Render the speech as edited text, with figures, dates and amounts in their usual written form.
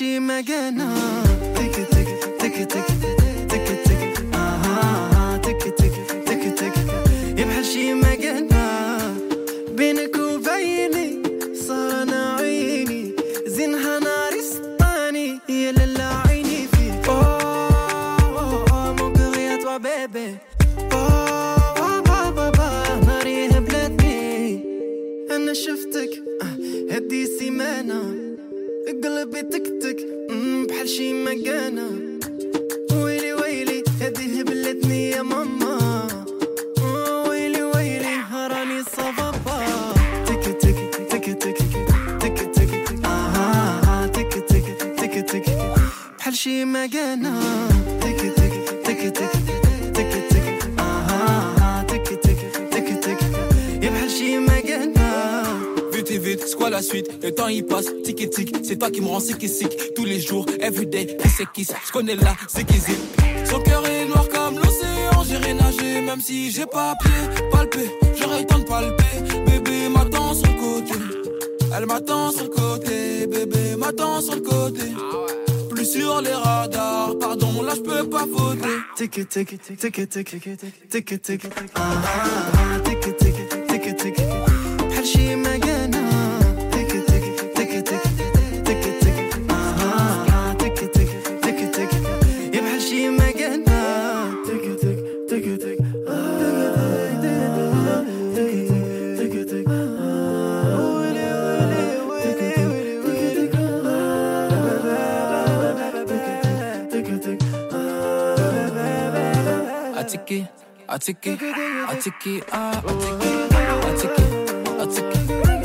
شي مكانة تك تك تك تك تك تك تك تك تك تك يبحر شي مكانة بينك وبيني صار أنا عيني زينها نار سطاني يا لالا عيني فيك mon cœur est à toi bébé ناري هبلتني أنا شفتك هدي سيمانة قلبي تكتك بحال شي مكانة ويلي ويلي هدي هبلتني يا ماما ويلي ويلي راني صبابا تك تك تك تك تك تك تك تك تك تك بحال شي مكانة تك تك تك تك تك تك تك تك تك تك يا بحال شي مكانة. Vite, c'est quoi la suite? Le temps il passe, tic et tic. C'est toi qui me rends sick et sick. Tous les jours, everyday, kiss. Je connais la c'est qui zip. Son cœur est noir comme l'océan. J'irai nager même si j'ai pas pied. Palper, j'aurais le temps de palper. Bébé m'attend sur le côté. Elle m'attend sur le côté. Bébé m'attend sur le côté. Plus sur les radars, pardon, là je peux pas voter. Tic tic tic tic tic tic tic tic tic tic tic بحال شي مكانة تك تك تك تك تك تك تك تك تك تك يا بحال شي مكانة تك تك تك تك تك تك I take it, I take it, I take it, I take it, I take it.